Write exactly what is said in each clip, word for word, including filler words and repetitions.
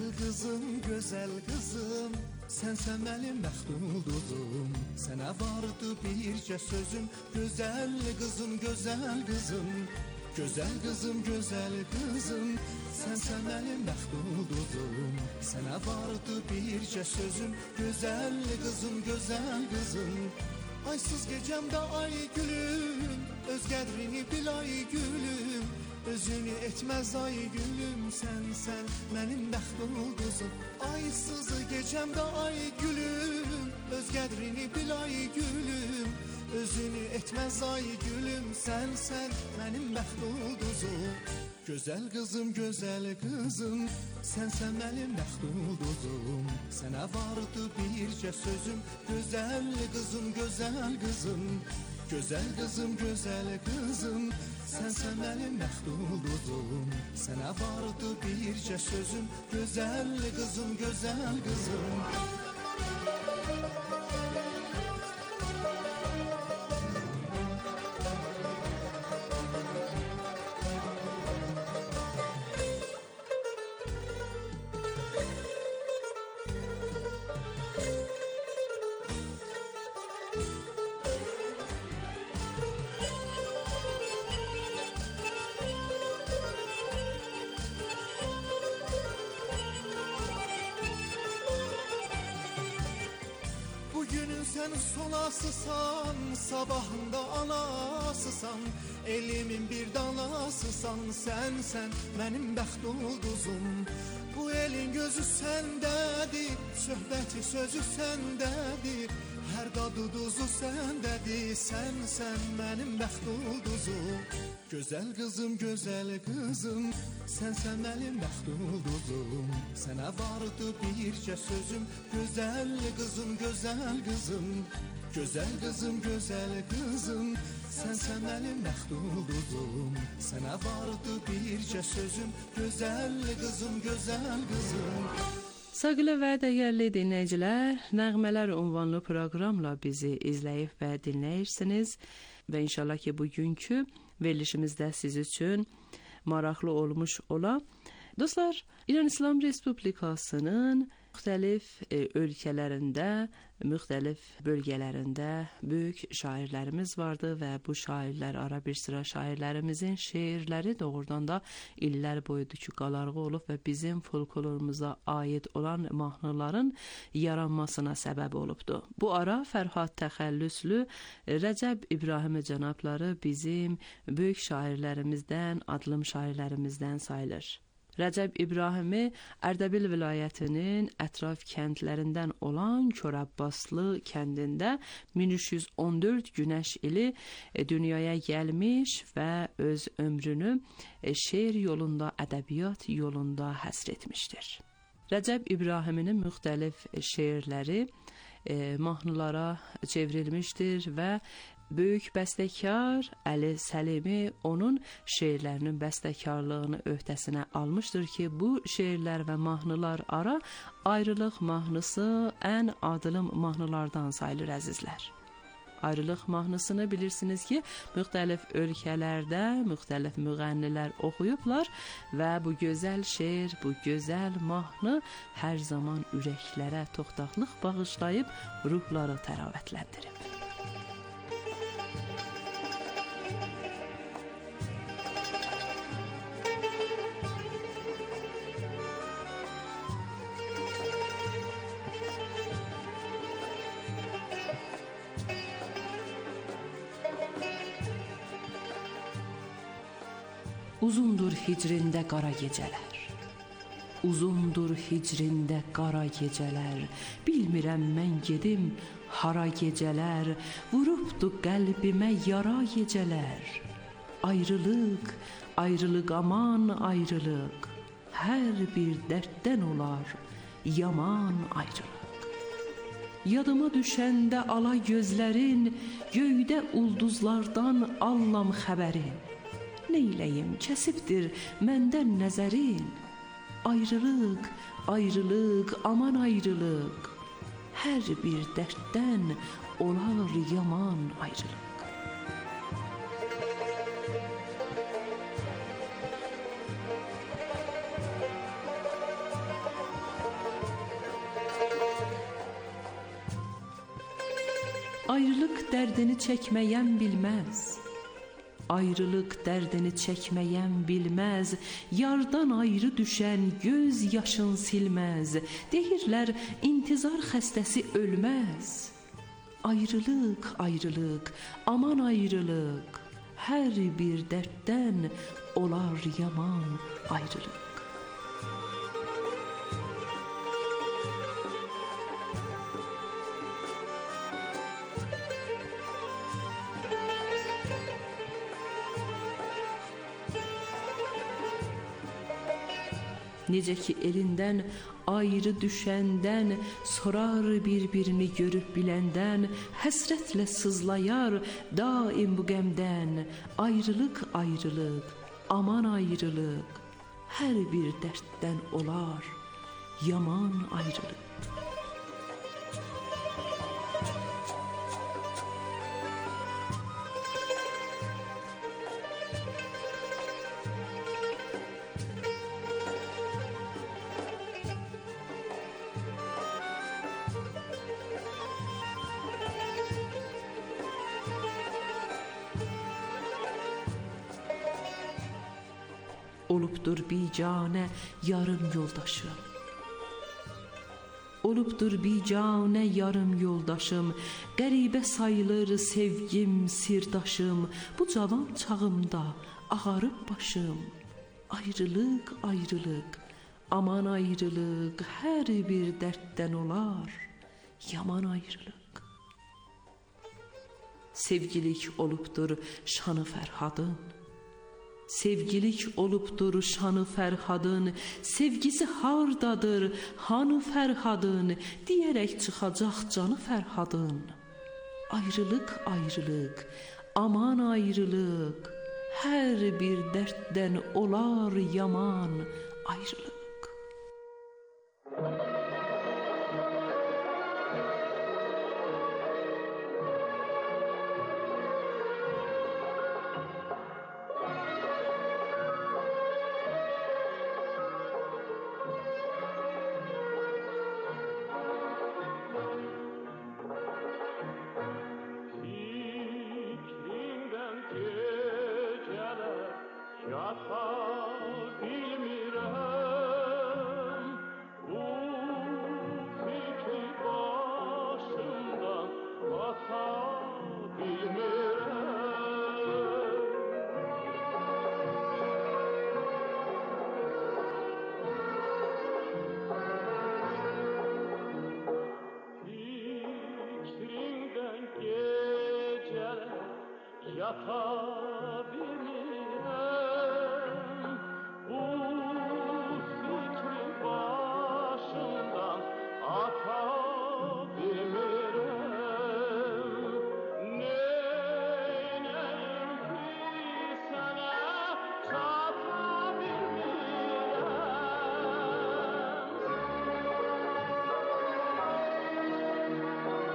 Gözəl qızım, gözəl qızım, sənsən mənim məxdulduzum. Sənə vardı bircə sözüm, gözəl qızım, gözəl qızım. Gözəl qızım, gözəl qızım, sənsən mənim məxdulduzum. Sənə vardı bircə sözüm, gözəl qızım, gözəl qızım. Aysız gecəmdə ay gülüm, öz qədrini bil ay gülüm. Özünü etməz ay gülüm, sənsən mənim bəxtulduzum. Aysız gecəmdə ay gülüm, öz qədrini bil ay gülüm. Özünü etməz ay gülüm, sənsən mənim bəxtulduzum. Gözəl qızım, gözəl qızım, sənsən mənim bəxtulduzum. Sənə vardı bircə sözüm, gözəl qızım, gözəl qızım. Gözəl qızım, gözəl qızım, sənsən mənim məxdulduzum. Sənə vardı bircə sözüm, gözəl qızım, gözəl qızım. Sən solasısan, sabahında anasısan, elimin bir dalasısan, sənsən mənim bəxtulduzum. Bu elin gözü səndədir, söhbəti sözü səndədir, hər dadı duzu səndədir, sənsən mənim bəxtulduzum. Gözəl qızım, gözəl qızım, sənsən mənim bəxtulduzum. Sənə vardı bircə sözüm, gözəl qızım, gözəl qızım. Gözəl qızım, gözəl qızım, sənsən mənim bəxtulduzum. Sənə vardı bircə sözüm, gözəl qızım, gözəl qızım. Sevgili və dəyərli dinləyicilər, Nəğmələr ünvanlı proqramla bizi izləyib və dinləyirsiniz və inşallah ki bugünkü verilişimizdə siz üçün maraqlı olmuş ola. Dostlar, İran İslam Respublikasının müxtəlif e, ölkələrində, müxtəlif bölgələrində böyük şairlərimiz vardı və bu şairlər ara bir sıra şairlərimizin şeirləri doğrudan da illər boyudur ki qalarğı olub və bizim folklorumuza aid olan mahnıların yaranmasına səbəb olubdu. Bu ara Fərhad təxəllüslü Rəcəb İbrahimi cənabları bizim böyük şairlərimizdən, adlım şairlərimizdən sayılır. Rəcəb İbrahimi Ərdəbil vilayətinin ətraf kəndlərindən olan Körabbaslı kəndində min üç yüz on dörd günəş ili dünyaya gəlmiş və öz ömrünü şeir yolunda, ədəbiyyat yolunda həsr etmişdir. Rəcəb İbrahiminin müxtəlif şeirləri e, mahnılara çevrilmişdir və böyük bəstəkar Əli Səlimi onun şeirlərinin bəstəkarlığını öhdəsinə almışdır ki, bu şeirlər və mahnılar ara ayrılıq mahnısı ən adılım mahnılardan sayılır əzizlər. Ayrılıq mahnısını bilirsiniz ki, müxtəlif ölkələrdə müxtəlif müğənnilər oxuyublar və bu gözəl şeir, bu gözəl mahnı hər zaman ürəklərə toxtaqlıq bağışlayıb ruhları təravətləndirib. Uzundur hicrində qara gecələr, uzundur hicrində qara gecələr, bilmirəm mən gedim hara gecələr, vurubdu qəlbimə yara gecələr. Ayrılıq, ayrılıq aman ayrılıq, hər bir dərddən olar yaman ayrılıq. Yadıma düşəndə ala gözlərin, göydə ulduzlardan allam xəbərin. Neyləyim, kəsibdir məndən nəzərin, ayrılıq, ayrılıq, aman ayrılıq, hər bir dərddən olar yaman ayrılıq. Ayrılıq dərdini çəkməyən bilməz. Ayrılıq dərdini çəkməyən bilməz. Yardan ayrı düşən göz yaşın silməz. Deyirlər intizar xəstəsi ölməz. Ayrılıq, ayrılıq, aman ayrılıq. Hər bir dərddən olar yaman ayrılıq. Necə ki elindən ayrı düşəndən, sorar bir-birini görüb biləndən, həsrətlə sızlayar daim bu qəmdən. Ayrılıq, ayrılıq, aman ayrılıq, hər bir dərddən olar yaman ayrılıq. Olubdur bicanə yarım yoldaşım. Olubdur bicanə yarım yoldaşım. Qəribə sayılır sevgim, sirdaşım. Bu cavan çağımda ağarıb başım. Ayrılıq, ayrılıq, aman ayrılıq, hər bir dərddən olar yaman ayrılıq. Sevgilik olubdur şanı Fərhadın. Sevgilik olubdur şanı Fərhadın. Sevgisi hardadır, hanı Fərhadın, deyərək çıxacaq canı Fərhadın. Ayrılıq, ayrılıq, aman ayrılıq, hər bir dərddən olar yaman ayrılıq.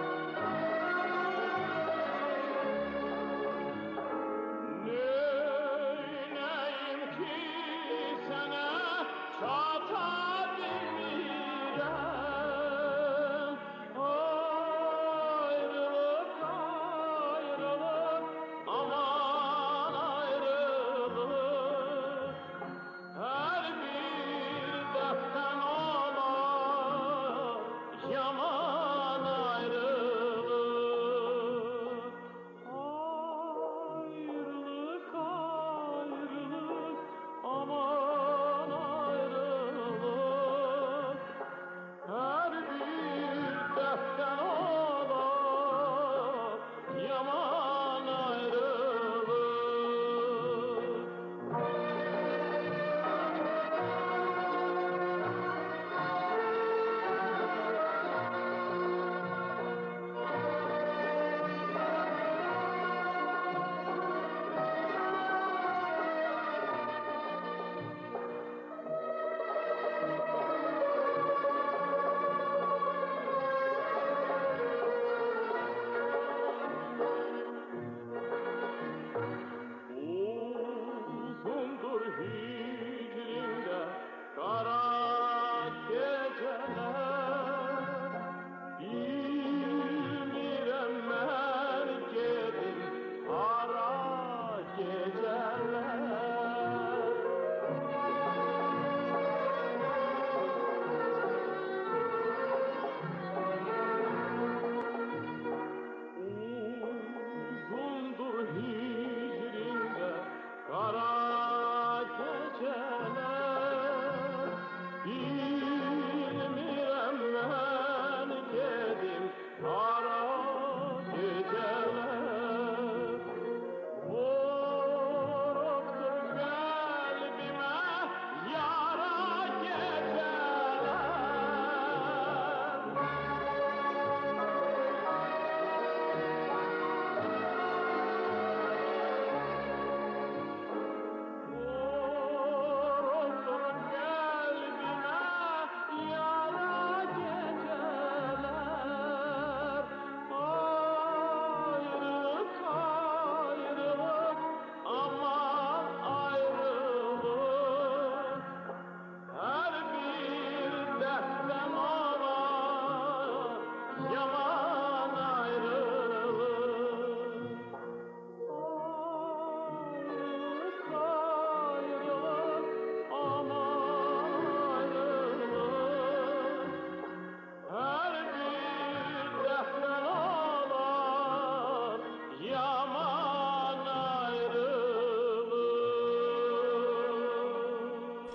Ne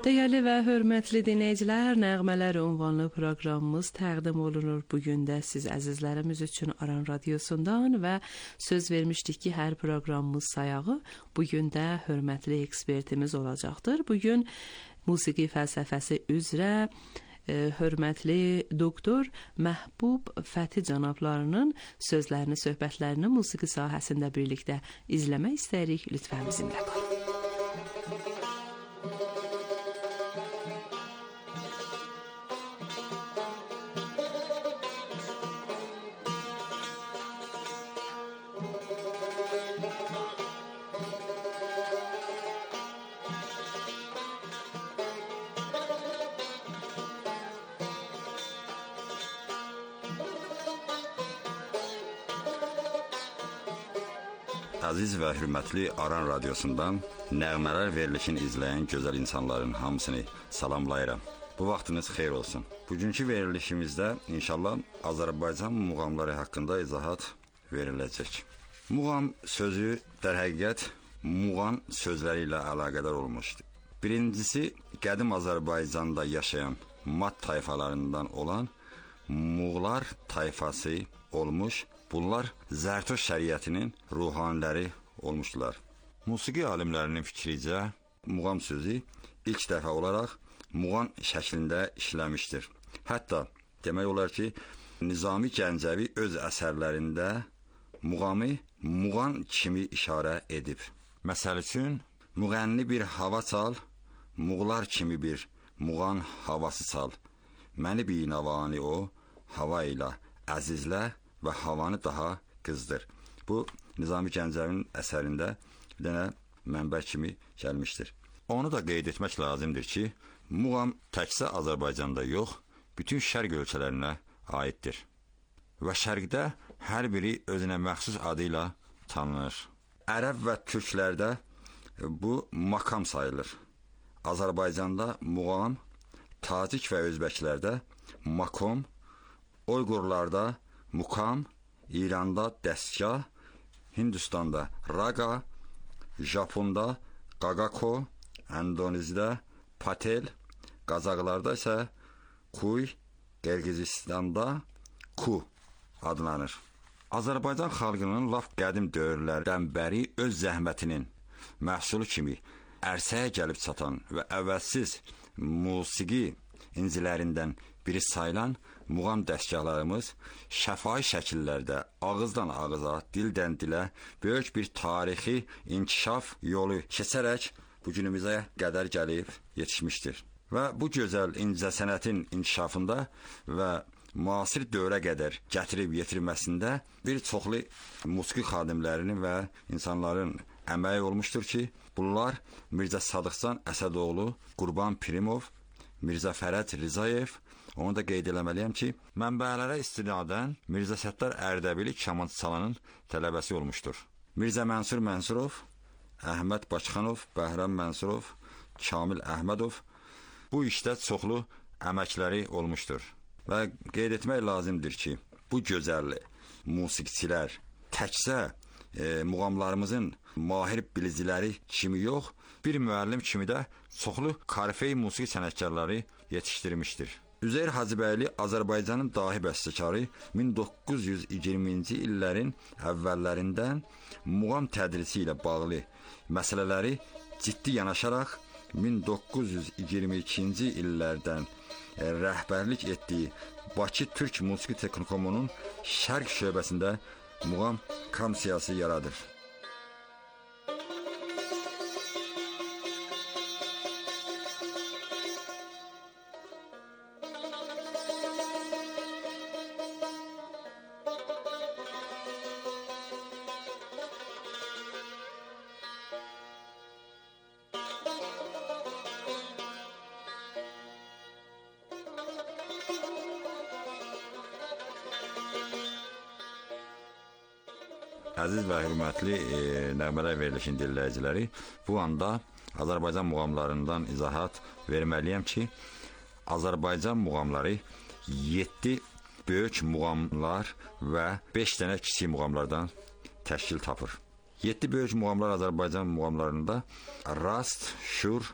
Dəyərli və hörmətli dinləyicilər, Nəğmələr ünvanlı proqramımız təqdim olunur. Bugün də siz əzizlərimiz üçün Aran Radiosundan və söz vermişdik ki, hər proqramımız sayağı bugün də hörmətli ekspertimiz olacaqdır. Bugün musiqi fəlsəfəsi üzrə e, hörmətli doktor Məhbub Fəti cənablarının sözlərini, söhbətlərini musiqi sahəsində birlikdə izləmək istəyirik. Lütfən bizimlə qalın. Əziz və hörmətli Aran Radiosundan Nəğmələr verilişini izləyən gözəl insanların hamısını salamlayıram. Bu vaxtınız xeyir olsun. Bugünkü verilişimizdə inşallah Azərbaycan muğamları haqqında izahat veriləcək. Muğam sözü dər həqiqət muğan sözləri ilə əlaqədar olmuşdur. Birincisi, qədim Azərbaycanda yaşayan mat tayfalarından olan Muğlar tayfası olmuş. Bunlar Zərtuş şəriətinin ruhaniləri olmuşdular. Musiqi alimlərinin fikrincə, muğam sözü ilk dəfə olaraq muğam şəklində işləmişdir. Hətta demək olar ki, Nizami Gəncəvi öz əsərlərində muğamı muğan kimi işarə edib. Məsəl üçün, müğənni bir hava çal, muğlar kimi bir muğan havası çal. Məni binavani o, hava ilə əzizlə və havanı daha qızdır. Bu, Nizami Gəncəvinin əsərində bir dənə mənbə kimi gəlmişdir. Onu da qeyd etmək lazımdır ki, muğam təkcə Azərbaycanda yox, bütün şərq ölkələrinə aiddir. Və şərqdə hər biri özünə məxsus adı ilə tanınır. Ərəb və türklərdə bu makam sayılır. Azərbaycanda muğam, tacik və özbəklərdə makom, Uyğurlarda mukam, İranda dəstgah, Hindistanda raga, Japonda qaqako, Endoneziyada patel, Qazaxlarda isə kuy, Qırğızistanda ku adlanır. Azərbaycan xalqının laf qədim dövrlərdən bəri öz zəhmətinin məhsulu kimi ərsəyə gəlib çatan və əvvəlsiz musiqi incilərindən biri sayılan muğam dəstgahlarımız şəfai şəkillərdə ağızdan ağıza, dildən dilə böyük bir tarixi inkişaf yolu keçərək bu günümüzə qədər gəlib yetişmişdir. Və bu gözəl incəsənətin inkişafında və müasir dövrə qədər gətirib yetirməsində bir çoxlu musiqi xadimlərinin və insanların əməyi olmuşdur ki, bunlar Mirzə Sadıqcan Əsədoğlu, Qurban Pirimov, Mirzə Fərəc Rizayev. Onu da qeyd eləməliyəm ki, mənbələrə istinadən Mirzə Səttar Ərdəbili kamançı çalanın tələbəsi olmuşdur. Mirzə Mənsur Mənsurov, Əhməd Başxanov, Bəhram Mənsurov, Kamil Əhmədov bu işdə çoxlu əməkləri olmuşdur. Və qeyd etmək lazımdır ki, bu gözəl musiqiçilər təkcə e, muğamlarımızın mahir biliciləri kimi yox, bir müəllim kimi də çoxlu karifey musiqi sənətkarları yetişdirmişdir. Üzeyir Hacıbəyli Azərbaycanın dahi bəstəkarı min doqquz yüz iyirminci illərin əvvəllərindən muğam tədrisi ilə bağlı məsələləri ciddi yanaşaraq min doqquz yüz iyirmi ikinci illərdən rəhbərlik etdiyi Bakı Türk Musiqi Texnikumunun şərq şöbəsində muğam komissiyası yaradır. Əziz və hörmətli e, Nəğmələr verilişinin dinləyiciləri, bu anda Azərbaycan muğamlarından izahat verməliyəm ki, Azərbaycan muğamları yeddi böyük muğamlar və beş dənə kiçik muğamlardan təşkil tapır. yeddi böyük muğamlar Azərbaycan muğamlarında rast, şur,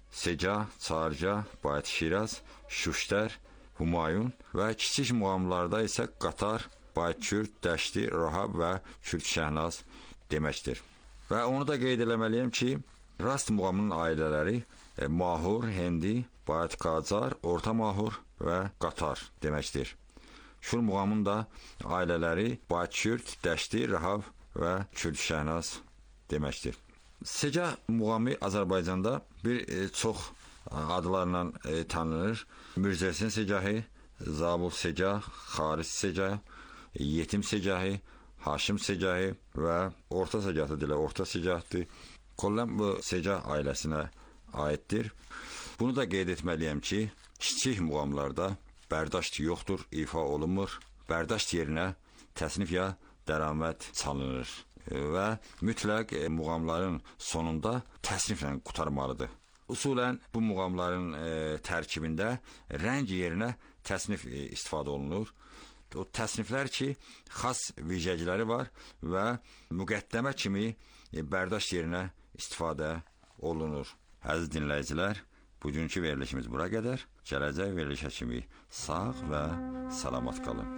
Secah, Çarca, Bayat-Şiraz, Şuştər, Humayun və kiçik muğamlarda isə Qatar, Bayat-Kürd, Dəşti, Rahab və Kürd Şəhnaz deməkdir. Və onu da qeyd eləməliyəm ki, rast muğamının ailələri e, Mahur, Hendi, Bayat-Qacar, Orta Mahur və Qatar deməkdir. Şur muğamının da ailələri Bayat-Kürd, Dəşti, Rahab və Kürd Şəhnaz deməkdir. Secah muğamı Azərbaycanda bir e, çox adlarla e, tanınır. Mürzəsin Secahı, Zabul Secah, Xaris Secah, Yetim Secahı, Haşim Secahı və Orta Secahı dilə Orta Secahdır. Kollən bu Secah ailəsinə aiddir. Bunu da qeyd etməliyəm ki, kiçik muğamlarda bərdaşt yoxdur, ifa olunmur. Bərdaşt yerinə təsnif ya dəraməd çalınır və mütləq e, muğamların sonunda təsniflə qurtarmalıdır. Usulən bu muğamların e, tərkibində rəng yerinə təsnif e, istifadə olunur. O təsniflər ki, xas vicəciləri var və müqəddəmə kimi e, bərdaşt yerinə istifadə olunur. Əziz dinləyicilər, bugünkü verilişimiz bura qədər. Gələcək verilişə kimi sağ və salamat qalın.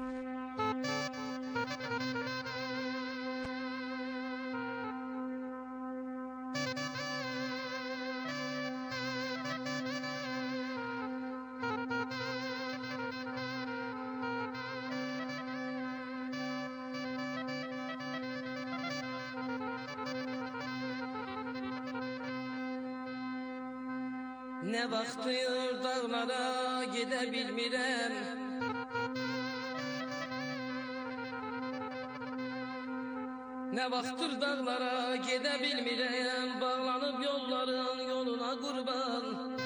Ne vaxtdır dağlara gedə bilmirəm, Ne vaxtdır dağlara gedə bilmirəm, bağlanıb yolların yoluna qurban.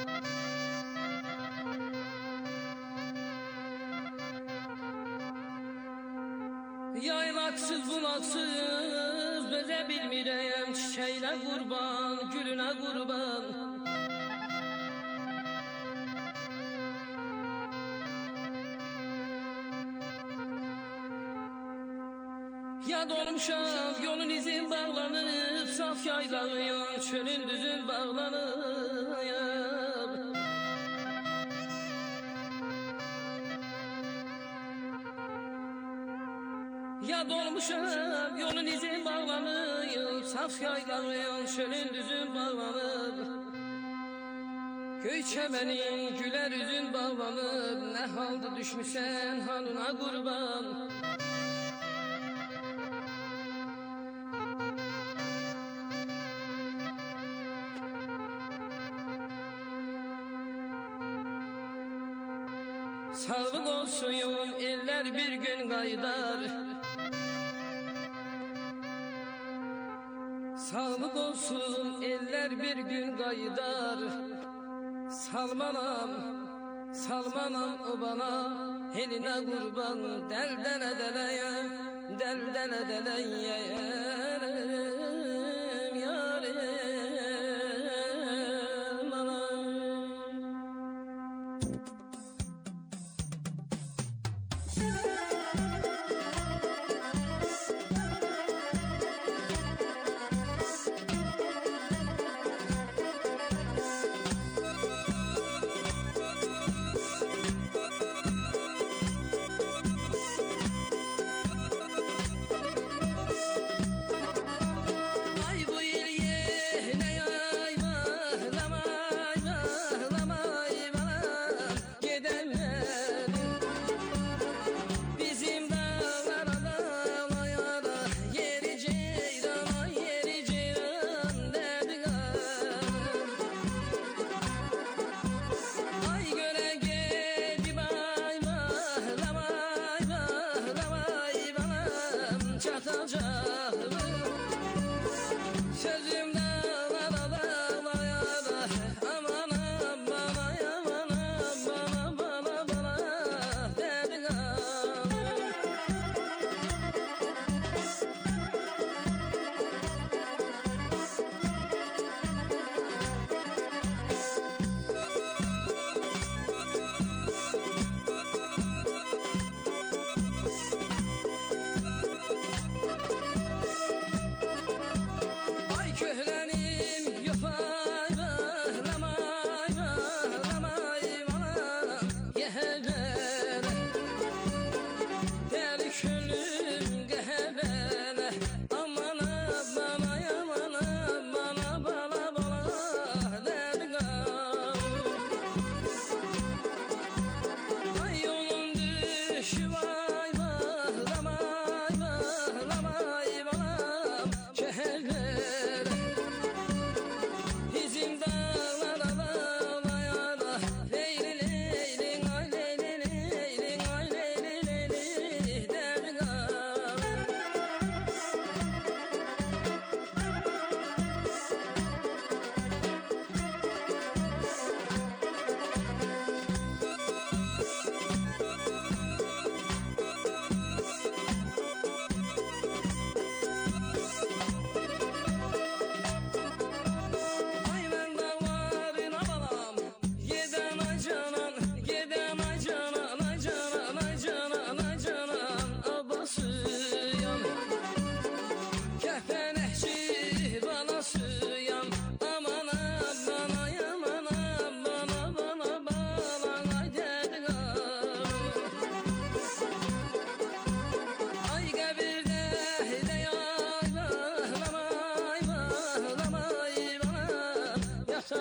Yaylaksız bulaksız dözə bilmirəm, çiçəklə qurban, gülünə qurban. Yad olmuşam, yolun izin bağlanıb, saf yaylağıyam, çölün düzün bağlanıb. Yad olmuşam, yolun izin bağlanıb, saf yaylağıyam, çölün düzün bağlanıb. Göy çəmənin gülər üzün bağlanıb, nə halda düşmüsən halına qurban. Sağlık olsun eller bir gün qaydar, Sağlık olsun eller bir gün qaydar. Salmanam, salmanam o bana, eline kurban, delden edeleye, delden edeleye.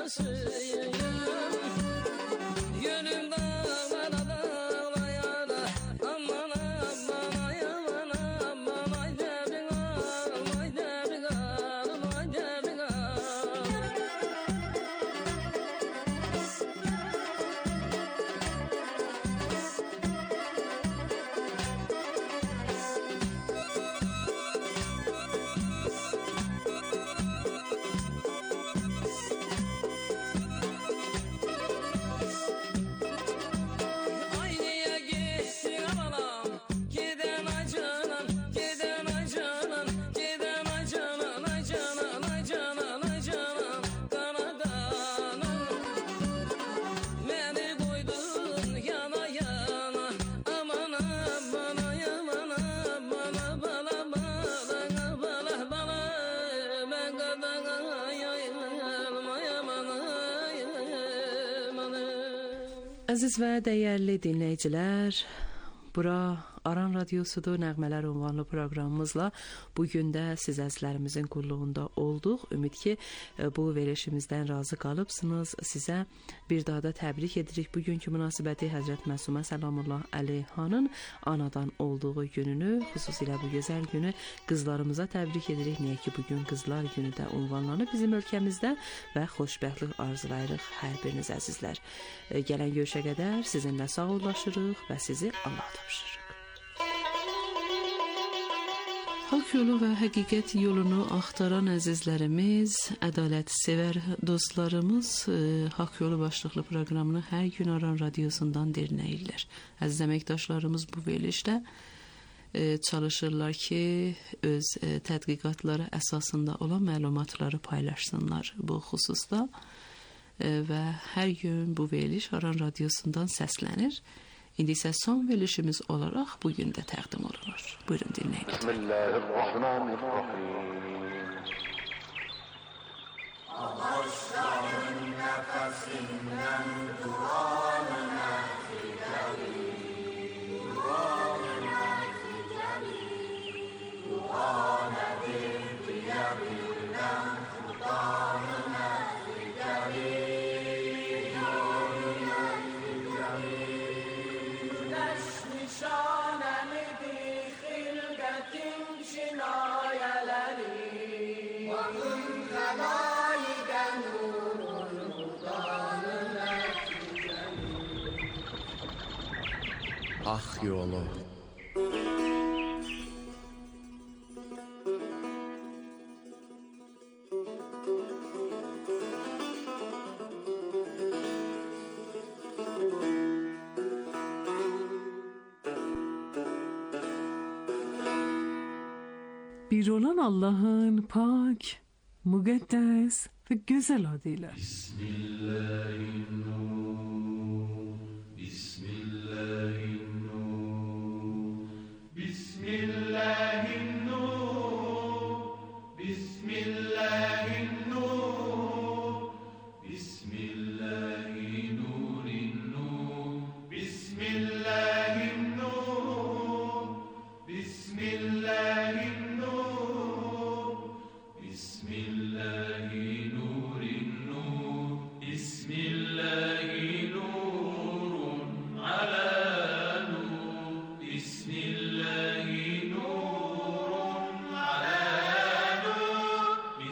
anasıyım. Gönül dağlara dağlayana, aman aman ay aman aman ay debin ağam, ay debin ağam, ay debin ağam. Ay niye gittin analam, giden ay canan, giden ay canan, giden ay canan, ay canan, ay canan, ay canan, kanadanım. Beni koydun yana yana, aman aman ay aman aman bala bala bala bala, ben kadın ay ay ay aman ay aman. Əziz və dəyərli dinləyicilər, bura Aran Radyosudur, Nəğmələr ünvanlı proqramımızla bugün də siz əzizlərimizin qulluğunda olduq. Ümid ki, bu verilişimizdən razı qalıbsınız. Sizə bir daha da təbrik edirik. Bugünkü münasibəti Həzrət Məsumə Səlamullah Əleyhanın anadan olduğu gününü, xüsusilə bu gözəl günü qızlarımıza təbrik edirik. Niyə ki, bugün Qızlar Günü də ünvanlanıb bizim ölkəmizdə və xoşbəxtlik arzulayırıq hər biriniz əzizlər. Gələn görüşə qədər sizinlə sağollaşırıq və sizi Allah tapşırırıq. Hak yolu və həqiqət yolunu axtaran əzizlərimiz, ədalət sevər dostlarımız e, Hak yolu başlıqlı proqramını hər gün Aran Radyosundan dinləyirlər. Əziz əməkdaşlarımız bu verilişdə e, çalışırlar ki, öz e, tədqiqatları əsasında olan məlumatları paylaşsınlar bu xüsusda e, və hər gün bu veriliş Aran Radyosundan səslənir. İndi isə son verilişimiz olaraq bugün də təqdim olunur. Buyurun dinləyin. Bismillahirrahmanirrahim. Ağaçların nəfəsindən duanına fidəli, duanına fidəli, duanə bir diyə bildən xudanına fidəli. Hak yolu. Bir olan Allah'ın pak, mukaddes ve güzel adıyla. Bismillahirrahmanirrahim. Bismillahirrahmanirrahim. Bismillahirrahmanirrahim. Bismillahirrahmanirrahim. Bismillahirrahmanirrahim. Bismillahirrahmanirrahim. Bismillahirrahmanirrahim. Bismillahirrahmanirrahim. Bismillahirrahmanirrahim. Ala nur. Bismillahirrahmanirrahim. Ala nur.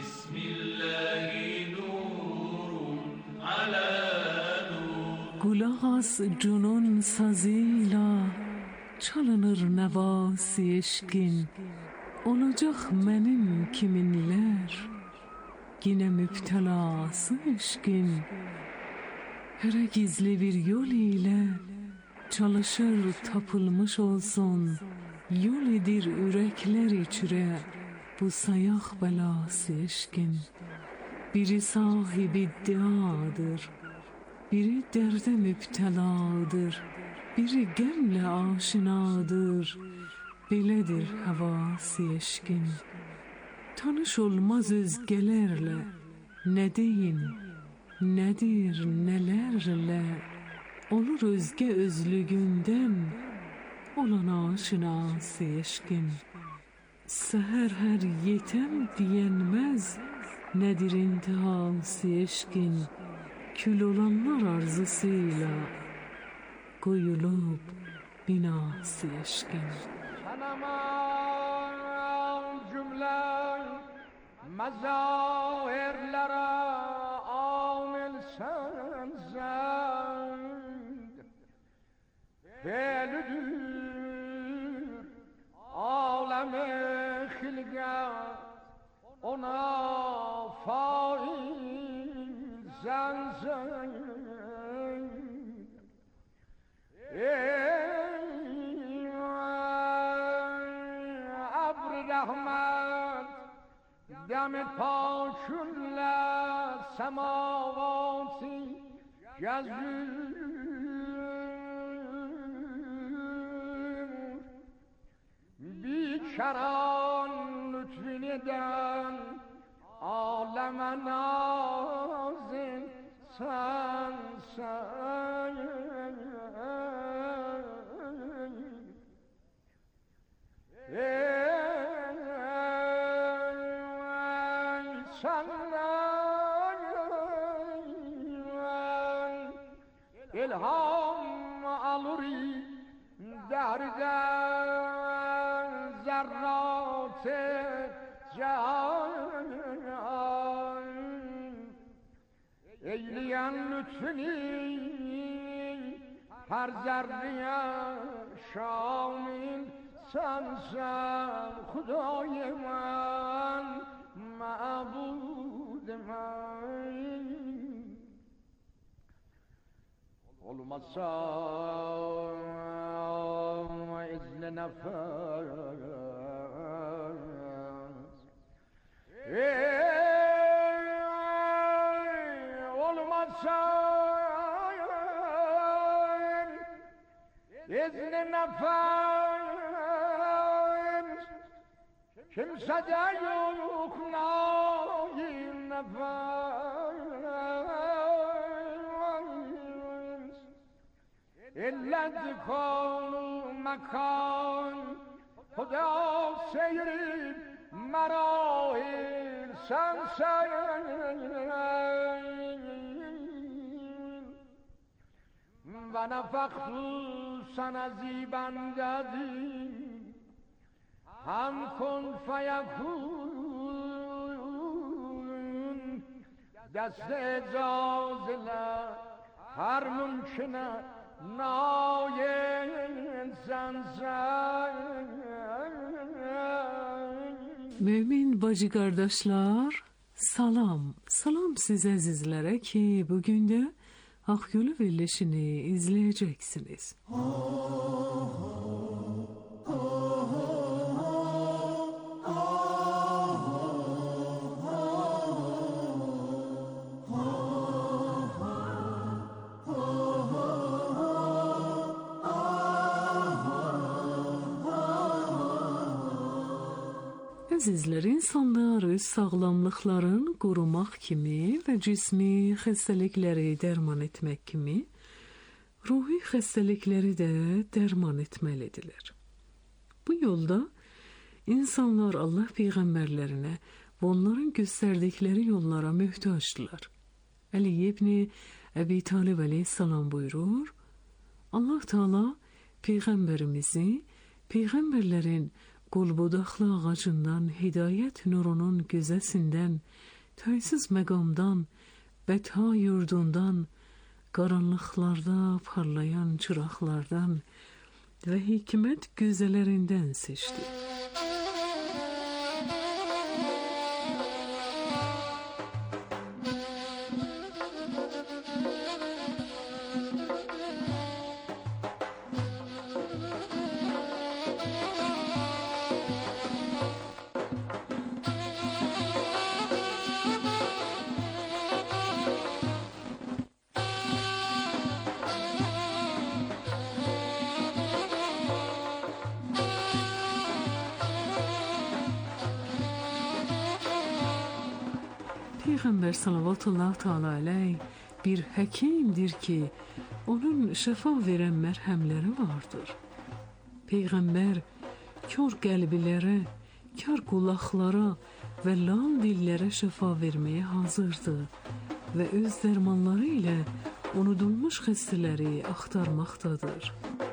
Bismillahirrahmanirrahim. Ala nur. Kulağız cunun sazıyla çalınır nevası eşkin. Olacak benim kiminler, yine müptelası eşkin. Her gizli bir yol ile çalışır tapılmış olsun. Yol edir ürekler içre bu sayak belası eşkin. Biri sahibi iddiadır, biri derde müpteladır, biri gemle aşinadır. Belədir havası eşkin. Tanış olmaz özgelerle, ne deyin, nedir nelerle. Olur özge özlüğünden, olan aşinası eşkin. Seher her yetem diyenmez, Nedir intihası eşkin, kül olanlar arzusuyla koyulup binası eşkin. Tanımam cümle mezahirlere amil senzend Felüdür alem-i hilgat ona faiz zenzend Ey abr rahmet Demet paşunla semavati gezür Biçaran lütfüneden aleme nazin sen sen Ey İlham alır derden zerrat-ı can Eyleyen lütfünü her zerreye şamil sensen Hudâ-i men ma'bud men Olmazsa izni nefes Ey olmazsa izni nefes kimsede yok naim nefes İlla dikanu mekan Huda seyrib merahil sen sen Ve nefektu sana zibendedi Hem kun feyekun Dest icaz ile her mümküne Mümin bacı kardeşler, salam. Salam size azizlere ki bugün de Akgölü verilişini izleyeceksiniz. Əzizlər, insanlar öz sağlamlıqların qorumaq kimi və cismi xəstəlikləri dərman etmək kimi, ruhi xəstəlikləri də dərman etməlidirlər. Bu yolda insanlar Allah peyğəmbərlərinə və onların göstərdikləri yollara möhtacdılar. Əli ibn Əbi Talib əleyhissalam buyurur, Allah Teala peyğəmbərimizi peyğəmbərlərin qolbudaqlı ağacından, hidayət nurunun gözəsindən, taysız məqamdan, bətha yurdundan, qaranlıqlarda parlayan çıraqlardan və hikmət gözələrindən seçdi. Peyğəmbər sallallahu teala aleyh bir həkimdir ki, onun şəfa verən mərhəmləri vardır. Peyğəmbər kör qəlbilərə, kar qulaqlara və lal dillərə şəfa verməyə hazırdır və öz dərmanları ilə unudulmuş xəstələri axtarmaqdadır.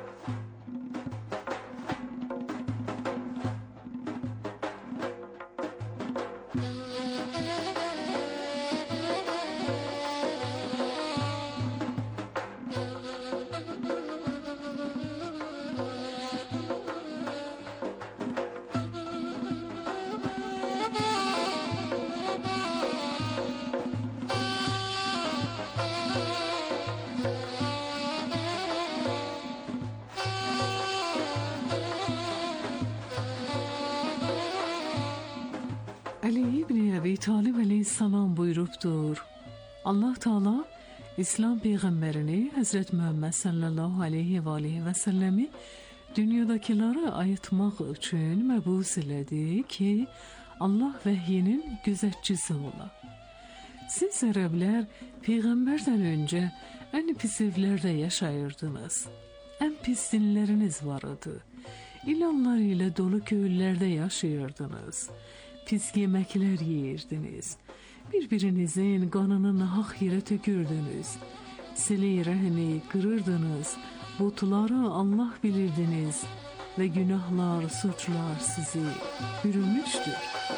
Ali ibn Abi Talib aleyhissalam buyurubdur. Allah Teala İslam peyğəmbərini Həzrət Muhammed sallallahu aleyhi və aleyhi və səlləmi dünyadakiləri ayıtmaq üçün məbus elədi ki, Allah vəhyinin gözətçisi ola. Siz ərəblər peyğəmbərdən öncə ən pis evlərdə yaşayırdınız. Ən pis dinləriniz var idi. İlanlar ilə dolu köylərdə yaşayırdınız. Pis yeməklər yeyirdiniz. Bir-birinizin qanını nahaq yerə tökürdünüz. Silə-i rəhmi qırırdınız. Butları Allah bilirdiniz və günahlar, suçlar sizi bürümüşdür.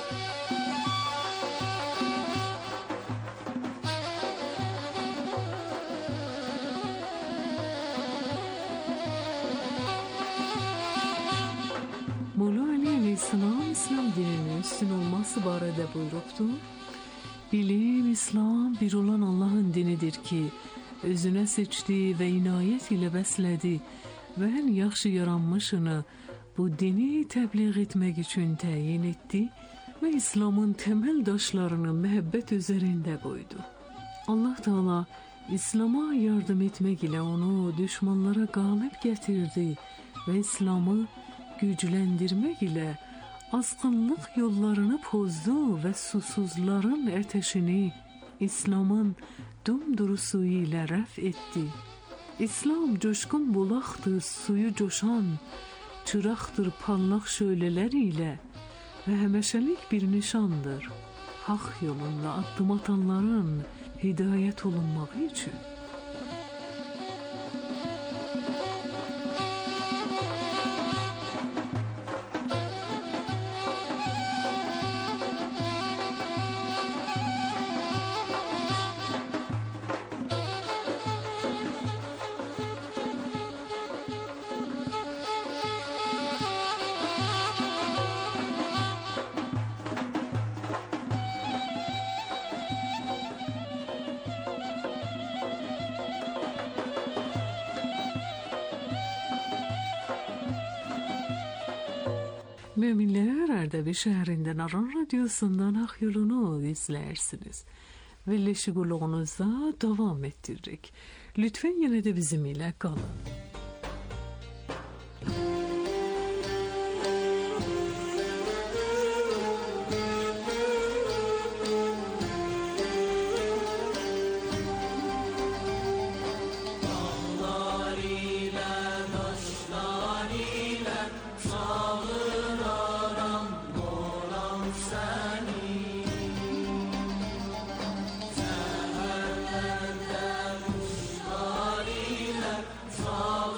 Molla Ali aleyhissalam İslam dininin üstün olması barədə buyurubdur. Bilim, İslam bir olan Allahın dinidir ki, özünə seçdi və inayət ilə bəslədi və ən yaxşı yaranmışını bu dini təbliğ etmək üçün təyin etdi və İslamın təməl daşlarını məhəbbət üzərində qoydu. Allah Teala İslam'a yardım etmək ilə onu düşmanlara qalib gətirdi və İslam'ı gücləndirmək ilə azğınlıq yollarını pozdu və susuzların əteşini İslam'ın dumduru suyu ilə rəf etdi. İslam coşqun bulaqdır, suyu coşan, çıraqdır parlaq şölələr ilə və həməşəlik bir nişandır. Haq yolunda addım atanların hidayət olunmağı üçün. Müminler Erdebi şəhərindən Aran Radyosu'ndan Hak Yolunu izləyirsiniz. Ve leşiguluğunuzda devam ettiririk. Lütfen yine de bizim ile kalın. Sağ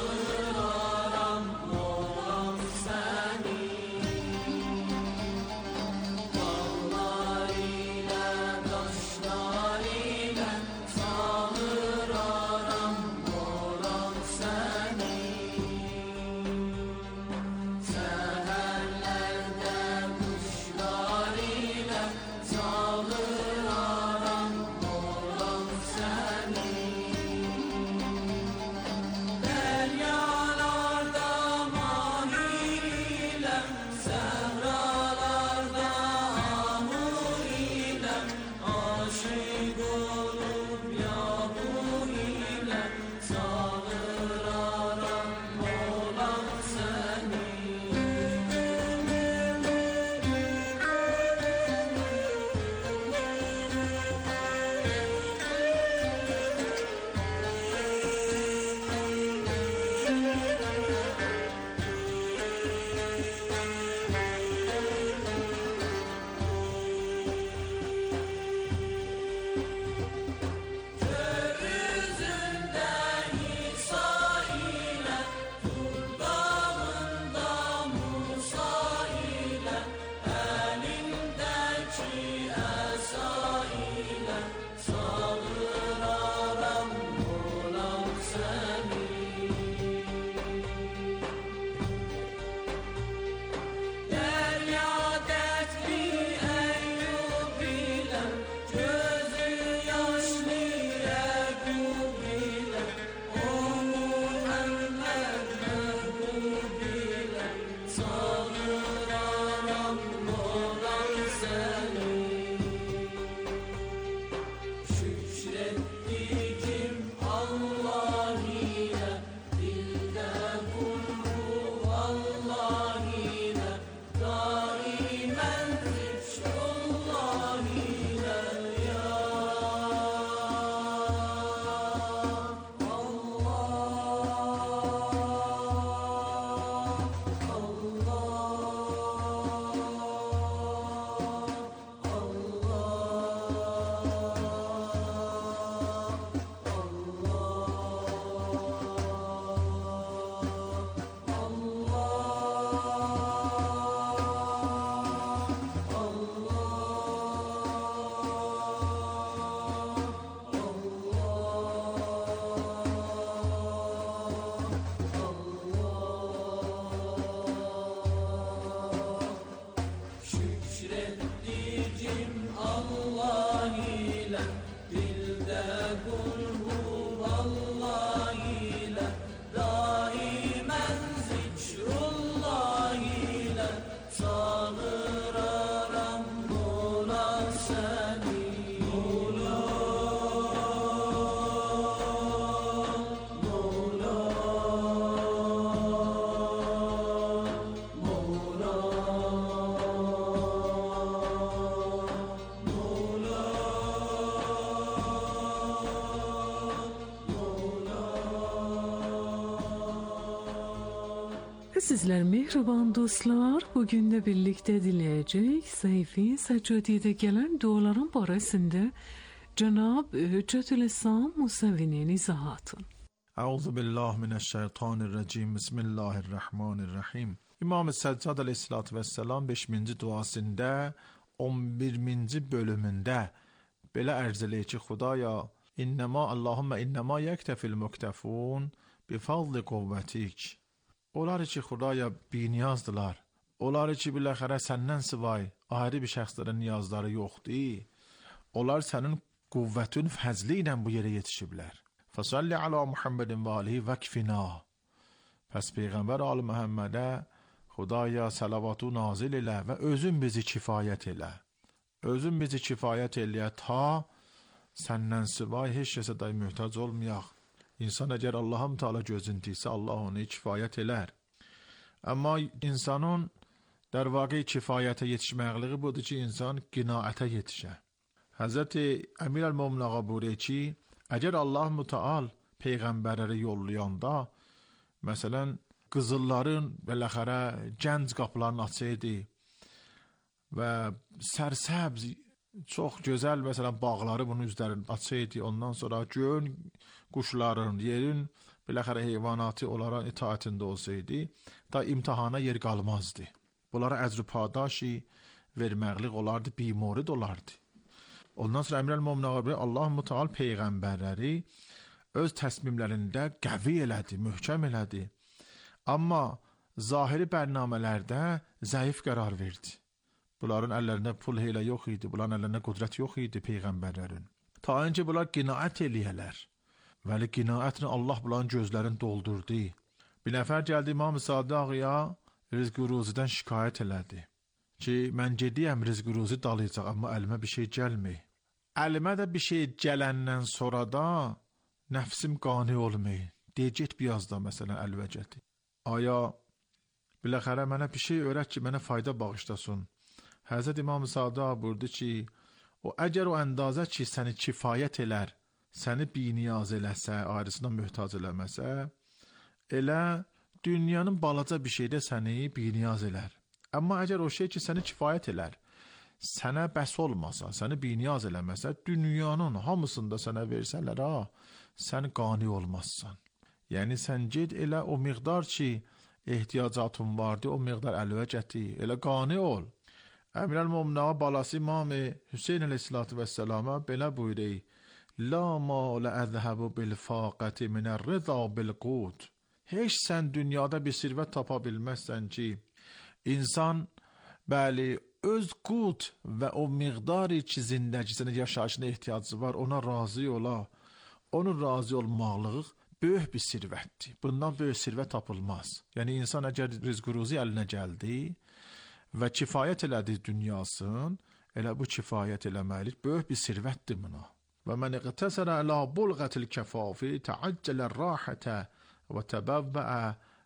Azizler, mehriban dostlar, bugün de birlikte dinleyecek Sayfi Seccadi'de gelen duaların barəsində Cenab Hüccetülislam Musavi'nin izahatın. Euzu billahi mineşşeytanirracim. Bismillahirrahmanirrahim. İmam Səccad əleyhissalatu vesselam beşinci duasında on birinci bölümündə belə ərz eləyir ki, Xudaya, innema Allahumma innema yektefil muktefun bi fadli quvvetik. Onlar ki, Xudaya biniyazdılar. Onlar ki, biləxərə səndən sıvay ayrı bir şəxslərin niyazları yoxdur. Onlar sənin quvvətün fəzli ilə bu yerə yetişiblər. Fəsalli ala Muhammedin və alihi vəkfina. Pəs Peyğəmbər Ali Məhəmmədə Xudaya səlavatu nazil elə və özün bizi kifayət elə. Özün bizi kifayət eləyə ta səndən sıvay heç kəsə day möhtac olmayaq. İnsan əgər Allah'ım Teala gözüntiysə Allah onu kifayət elər. Amma insanın در واقع kifayətə yetişməkliği budur ki, insan qinaətə yetişə. Həzrəti Əmir əl-Mömin ağa buyurur ki, əgər Allah Müteal peyğəmbərləri yollayanda, məsələn, qızılların beləxərə gənc qapılarını açaydı və sərsəbz, çox gözəl məsələn bağları bunun üzərində açaydı, ondan sonra göyün, quşların, yerin beləxərə heyvanatı onlara itaətində olsaydı, da imtihana yer qalmazdı. Bunlara əcr-i padaşi verməklik olardı, bimorid olardı. Ondan sonra Əmir əl-Mömin ağa buyurur, Allah Müteal peyğəmbərləri öz təsmimlərində qəvi elədi, möhkəm elədi. Amma zahiri bərnamələrdə zəif qərar verdi. Bunların əllərində pul heylə yox idi, bunların əllərində qudrət yox idi peyğəmbərlərin. Ta öncə bunlar qinaət eləyələr. Vəli qinaətini Allah bunların gözlərini doldurdu. Bir nəfər gəldi İmam Sadiq ağaya rizq-i ruzidən şikayət elədi. Ki, mən gediyəm rizq-i ruzi dalayacaq, amma əlimə bir şey gəlmir. Əlimə də bir şey gələndən sonra da nəfsim qani olmayı. Deyə get biyazda məsələn əlvəcəti. Aya, biləxərə mənə bir şey öyrət ki, mənə fayda bağışlasın. Həzrət İmam Sadiq buyurdu ki, o əgər o əndazə ki, səni kifayət elər, səni biniyaz eləsə, ayrısına möhtac eləməsə, elə dünyanın balaca bir şeydə səni biniyaz elər. Amma əgər o şey ki, səni kifayət elər, sənə bəs olmasa, səni biniyaz eləməsə, dünyanın hamısında sənə versələr, ha, sən qani olmazsan. Yəni, sən ged elə o miqdar ki, ehtiyacatın vardı, o miqdar əlvə gəti, elə qani ol. Əmir əl-Mömin ağa balası İmam Hüseyin əleyhissalatu vesselama belə buyurur, La mal əzhəbu bil-faqəti minər-rıza bil-qud. Heç sən dünyada bir sirvət tapa bilməzsən ki, insan, bəli, öz qud və o miqdarı ki, zindəcisinin yaşayışına ehtiyacı var, ona razı ola. Onun razı olmaqlığı böyük bir sirvətdir. Bundan böyük sirvət tapılmaz. Yəni, insan əgər rizq-ruzi əlinə gəldi və kifayət elədi dünyasın, elə bu kifayət eləməlik böyük bir sirvətdir buna. Və mən iqtəsərə ələ bulğətil kəfafi təəccələ rəhətə və təbəvvəə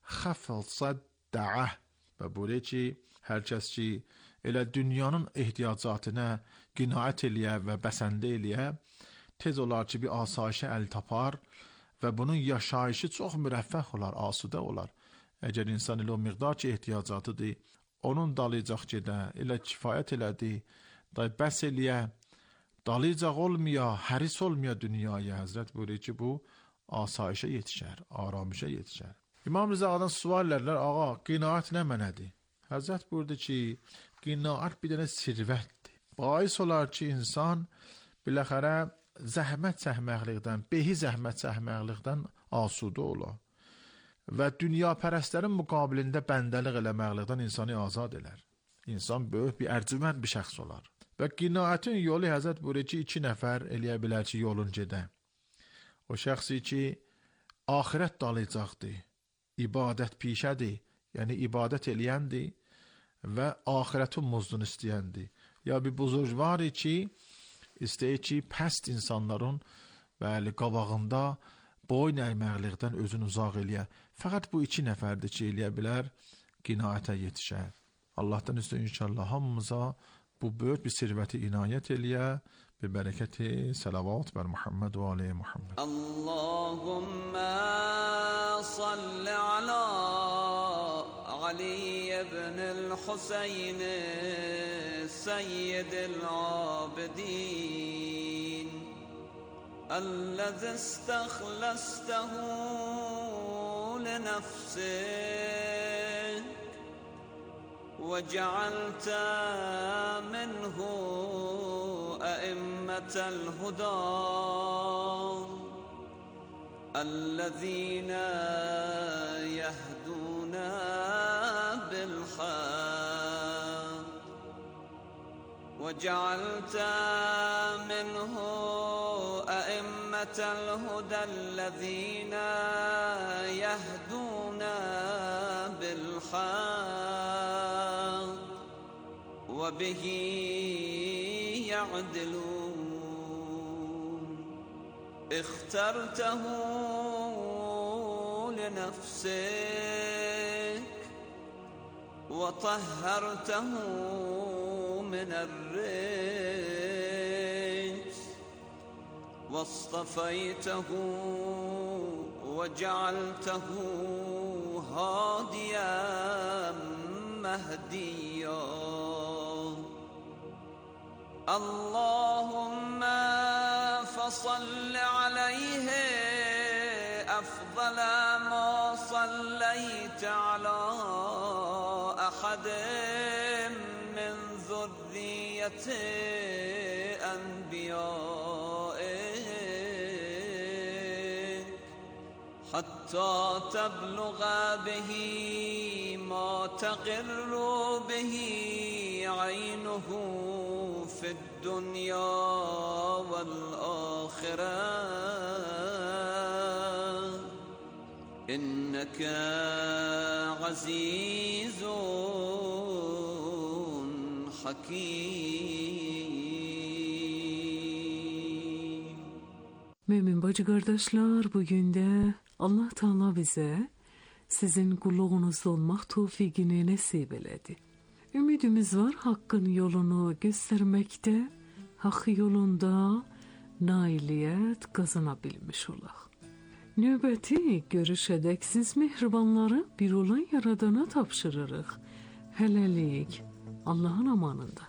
xəfəl-səddəə. Və buyuruyor ki, hər kəs ki, elə dünyanın ehtiyacatına qinaət eləyə və bəsəndə eləyə, tez olar ki, bir asayişə əl tapar və bunun yaşayışı çox mürəffəh olar, asudə olar. Əgər insan elə o miqdar ki, ehtiyacatıdır, onun dalayacaq gedə, elə kifayət elədi, day bəs eləyə, dalayacaq olmaya, həris olmaya dünyaya, Həzrət buyuruyor ki, bu asayişə yetişər, aramışə yetişər. İmam Rıza ağadan sual ederlər, ağa, qinaət nə mənədir? Həzrət buyurdu ki, qinaət bir dənə sirvətdir. Bais olar ki, insan biləxərə zəhmət çəkməklikdən, behi zəhmət çəkməklikdən asudə olar. Və dünya pərəstlərin müqabilində bəndəlik eləməklikdən insanı azad elər. İnsan böyük bir ərcümənd bir şəxs olar. Və qinaətin yolu Həzrət buyurur ki, iki nəfər eləyə bilər ki, yolun gedə. O şəxsi ki, axirət dalayacaqdır, ibadət pişədir, yəni ibadət eləyəndir və axirətin muzdunu istəyəndir. Ya bir buzurgvar ki, istəyir ki, pəst insanların bəli, qabağında boyun əyməklikdən özünü uzaq eləyə. Fəqət bu iki nəfərdir ki, eləyə bilər, qinaətə yetişər. Allah'tan üstü inşallah hamımıza bu böyük bir sirvəti inayət eləyə, bir bərəkəti salavat bər Muhammed və aleyhi Muhammed. Allahümmə salli ala علي بن الحسين سيد العابدين الذي استخلصته لنفسك وجعلت منه أئمة الهدى الذين يهدون بالحق وجعلت منه أئمة الهدى الذين يهدون بالحق وبه يعدلون اخترته لنفسك وطهرته من الرجس واصطفيته وجعلته هاديا مهديا اللهم فصل عليه أفضل ما صليت على أحد من ذرية أنبيائك حتى تبلغ به ما تقر به عينه في الدنيا والآخرة إنك عزيز حكيم. Mümin bacı kardeşler, bugün de Allah Teala bize sizin kulluğunuzda olmak tevfikini nasip eledi. Ümidimiz var hakkın yolunu göstermekte, hak yolunda nailiyet kazanabilmiş olaq. Növbəti görüşədək siz mehribanları bir olan yaradana tapşırırıq. Hələlik Allahın amanında.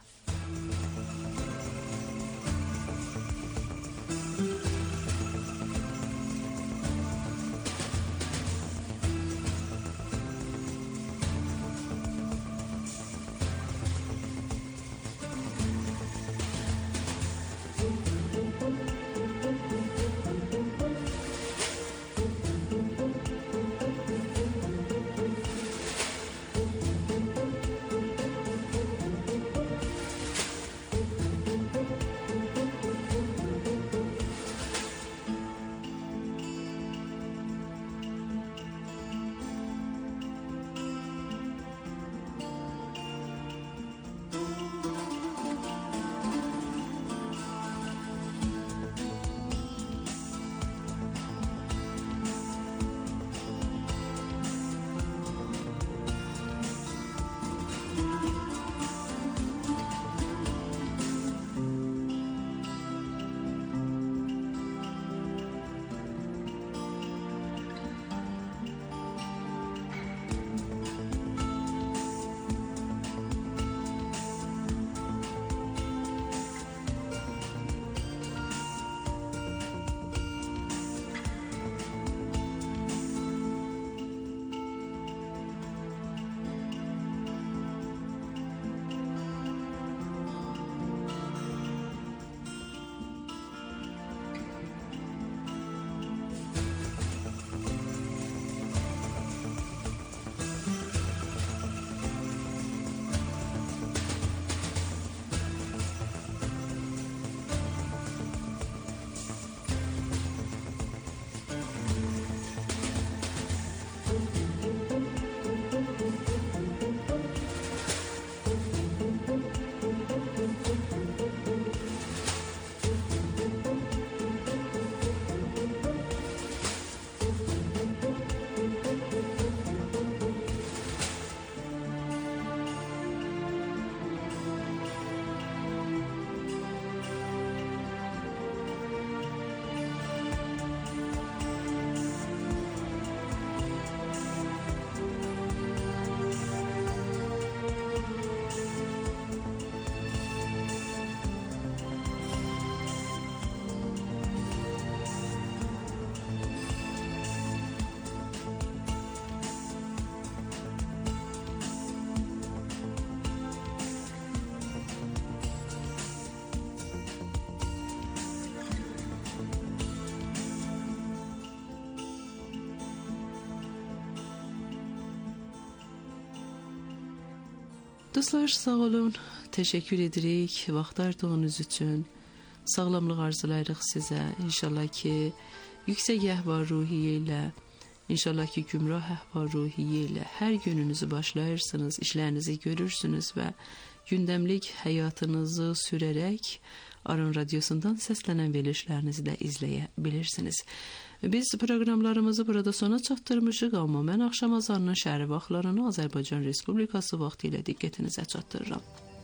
Dostlar, sağ olun. Təşəkkür edirik vaxt ayırdığınız üçün. Sağlamlıq arzulayırıq sizə. İnşallah ki, yüksək əhval ruhiyyə ilə, İnşallah ki, gümrah əhval ruhiyyə ilə hər gününüzü başlayırsınız, işlərinizi görürsünüz və gündəmlik həyatınızı sürərək Aran Radiosundan səslənən verilişlərinizi də izləyə bilirsiniz. Biz proqramlarımızı burada sona çatdırmışıq, amma mən axşam azanının şəhəri vaxtlarını Azərbaycan Respublikası vaxtı ilə diqqətinizə çatdırıram.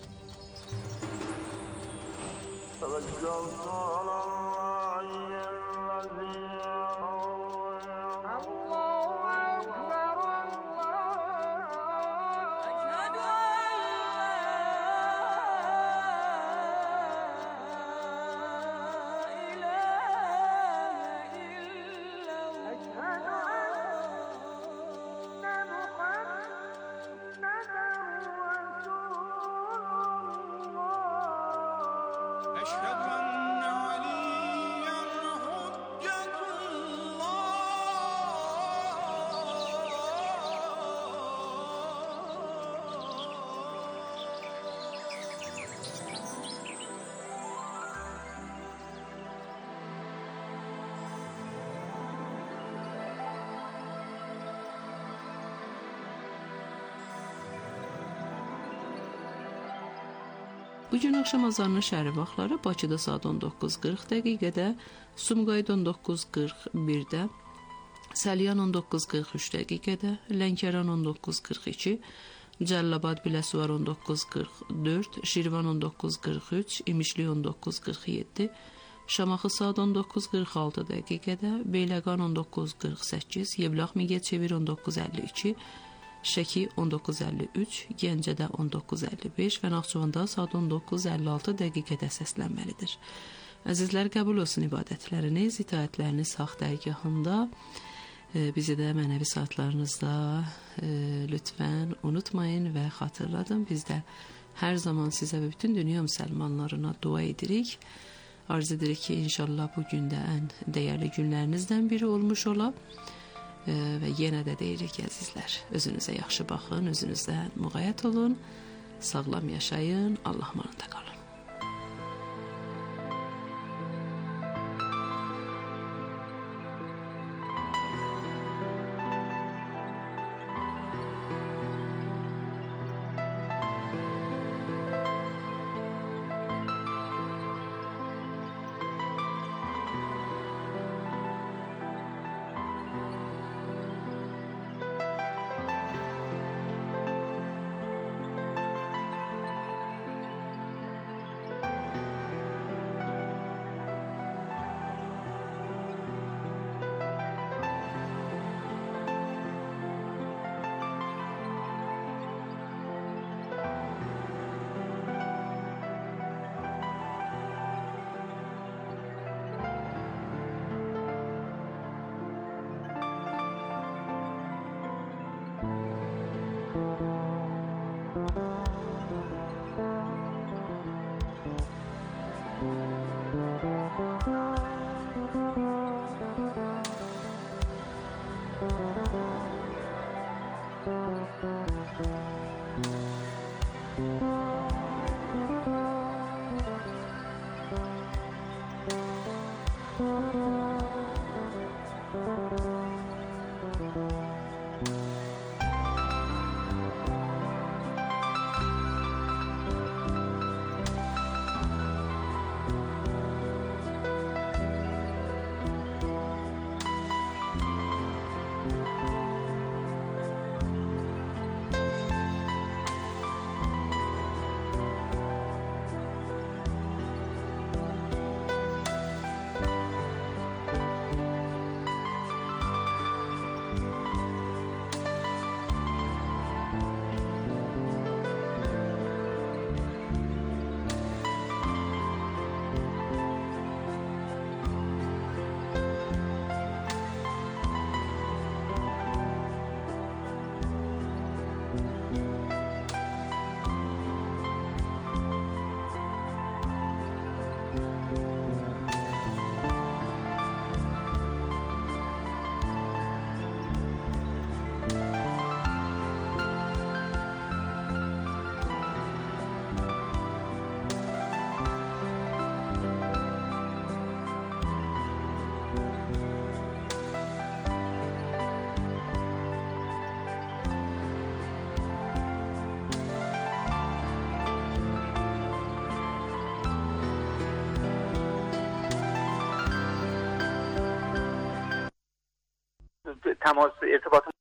Bugün axşam azanının şəhəri vaxtları Bakıda saat on doqquz qırx dəqiqədə, Sumqayıt on doqquz qırx birdə, Səlyan on doqquz qırx üç dəqiqədə, Lənkəran on doqquz qırx iki, Cəllabad Biləsuvar on doqquz qırx dörd, Şirvan on doqquz qırx üç, İmişli on doqquz qırx yeddi, Şamaxı saat on doqquz qırx altı dəqiqədə, Beyləqan on doqquz qırx səkkiz, Yevlax Mingəçevir on doqquz əlli iki, Şəki on doqquz əlli üç, Gəncədə on doqquz əlli beş və Naxçıvanda saat on doqquz əlli altı dəqiqədə səslənməlidir. Əzizlər, qəbul olsun ibadətləriniz, itaətləriniz haqq dərgahında. E, bizi də mənəvi saatlarınızda e, lütfən unutmayın və xatırladın. Biz də hər zaman sizə və bütün dünya müsəlmanlarına dua edirik. Arz edirik ki, inşallah bu gündə ən dəyərli günlərinizdən biri olmuş ola. Ee, və yenə də deyirik əzizlər, özünüzə yaxşı baxın, özünüzdən müğayət olun, sağlam yaşayın, Allah amanında qalın. تماس ارتباط